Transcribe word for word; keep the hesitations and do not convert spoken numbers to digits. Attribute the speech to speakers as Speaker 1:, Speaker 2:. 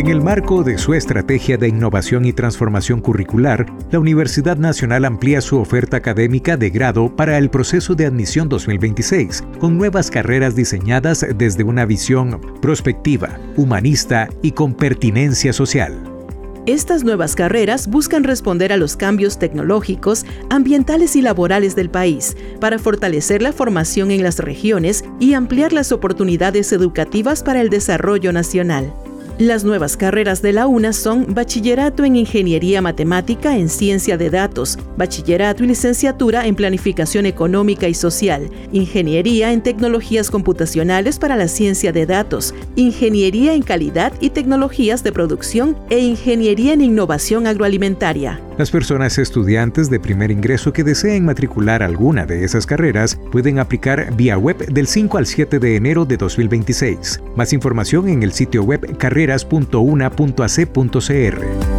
Speaker 1: En el marco de su estrategia de innovación y transformación curricular, la Universidad Nacional amplía su oferta académica de grado para el proceso de admisión dos mil veintiséis, con nuevas carreras diseñadas desde una visión prospectiva, humanista y con pertinencia social.
Speaker 2: Estas nuevas carreras buscan responder a los cambios tecnológicos, ambientales y laborales del país para fortalecer la formación en las regiones y ampliar las oportunidades educativas para el desarrollo nacional. Las nuevas carreras de la UNA son Bachillerato en Ingeniería Matemática en Ciencia de Datos, Bachillerato y Licenciatura en Planificación Económica y Social, Ingeniería en Tecnologías Computacionales para la Ciencia de Datos, Ingeniería en Calidad y Tecnologías de Producción e Ingeniería en Innovación Agroalimentaria.
Speaker 1: Las personas estudiantes de primer ingreso que deseen matricular alguna de esas carreras pueden aplicar vía web del cinco al siete de enero de dos mil veintiséis. Más información en el sitio web carreras punto una punto a c punto c r.